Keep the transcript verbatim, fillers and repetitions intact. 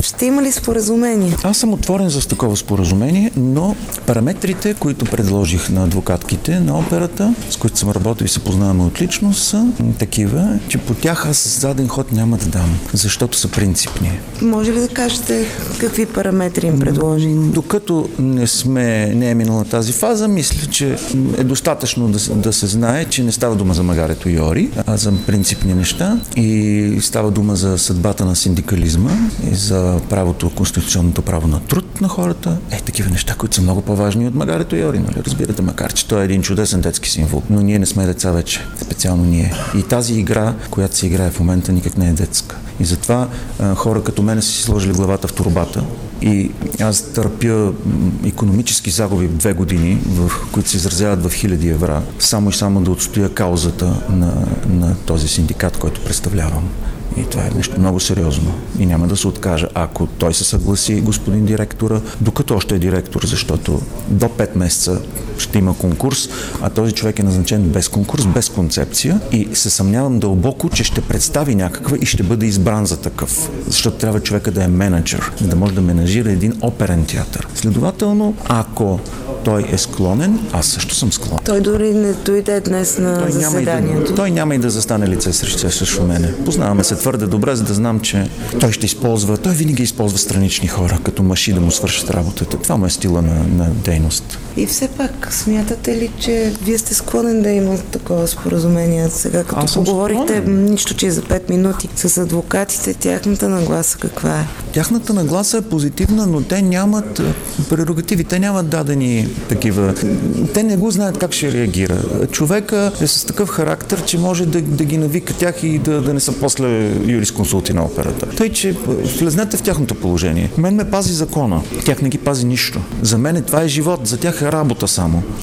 Ще има ли споразумение? Аз съм отворен за такова споразумение, но параметрите, които предложих на адвокатките на операта, с които съм работил и се познаваме отлично, са такива, че по тях аз заден ход няма да дам, защото са принципни. Може ли да кажете какви параметри им предложи? Докато не сме, не е минала тази фаза, мисля, че е достатъчно да, да се знае, че не става дума за магарето Йори, а за принципни неща и става дума за съдбата на синдикализма и за правото, конституционното право на труд на хората. Е, такива неща, които са много по-важни от магарето Йори, нали? Разбирате, макар че той е един чудесен детски символ, но ние не сме деца вече, специално ние. И тази игра, която се играе в момента, никак не е детска. И затова а, хора като мене са си сложили главата в торбата и аз търпя икономически загуби в две години, в които се изразяват в хиляди евра, само и само да отстоя каузата на, на този синдикат, който представлявам. И това е нещо много сериозно. И няма да се откажа, ако той се съгласи, господин директора, докато още е директор, защото до пет месеца ще има конкурс, а този човек е назначен без конкурс, без концепция и се съмнявам дълбоко, че ще представи някаква и ще бъде избран за такъв. Защото трябва човека да е менеджер, да може да менажира един оперен театър. Следователно, ако той е склонен, аз също съм склонен. Той дори не дойде днес на той заседанието. Няма да, той няма и да застане лице срещу срещу мене. Познаваме се твърде добре, за да знам, че той ще използва, той винаги използва странични хора, като маши да му свършат работата. Това му е стила на, на дейност. И все пак, смятате ли, че вие сте склонен да има такова споразумение? Сега, като поговорихте, нищо, че е за пет минути с адвокатите, тяхната нагласа каква е? Тяхната нагласа е позитивна, но те нямат прерогативи, те нямат дадени такива. Те не го знаят как ще реагира. Човека е с такъв характер, че може да, да ги навика тях и да, да не са после юрисконсулти на операта. Тъй, че влезнете в тяхното положение. Мен ме пази закона. Тях не ги пази нищо. За мен това е живот, за тях е работа само.